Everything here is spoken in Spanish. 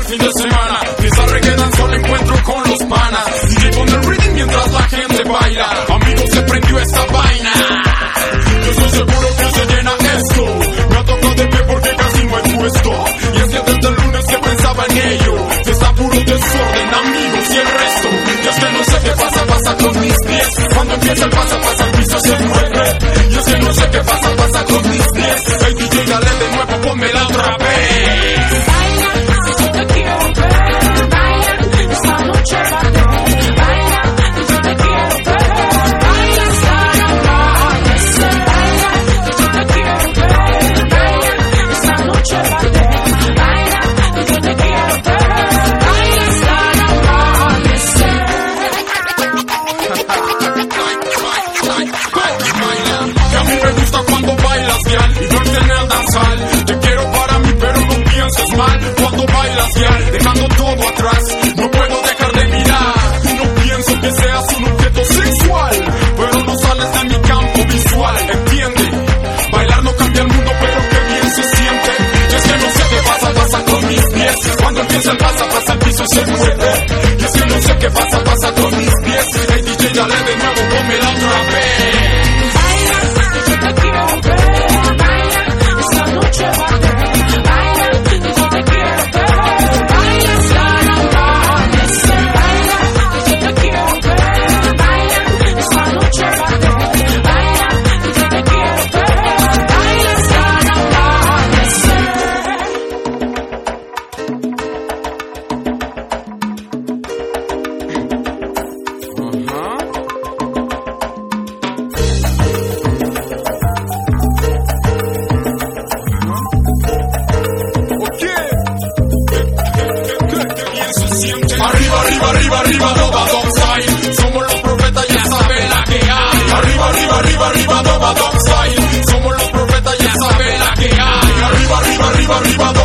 fin de semana. Fiesta reggae solo encuentro con los panas. DJ pone el rhythm mientras la gente baila. Amigos, se prendió esta vaina. Yo estoy seguro que se llena esto. Me ha tocado de pie porque casi no hay puesto. Y es que desde el lunes que pensaba en ello. Fiesta puro desorden, amigos y el resto. Y es que no sé qué pasa con mis pies. Cuando empieza el pasa, el piso se mueve. Y es que no sé qué pasa con mis pies. Hey DJ, dale de nuevo, pónmela otra vez. Cuando bailas ya, dejando todo atrás, no puedo dejar de mirar. No pienso que seas un objeto sexual, pero no sales de mi campo visual. Entiende, bailar no cambia el mundo, pero qué bien se siente. Y es que no sé qué pasa con mis pies. Cuando empieza el pasa, el piso se mueve. Y es que no sé qué pasa con mis pies. Hey DJ, dale de nuevo, pónmela otra vez. Arriba, Nova Dogside. Somos los profetas, ya saben la que hay. Arriba, Nova Dogside. Somos los profetas, ya saben la que hay. Arriba, Nova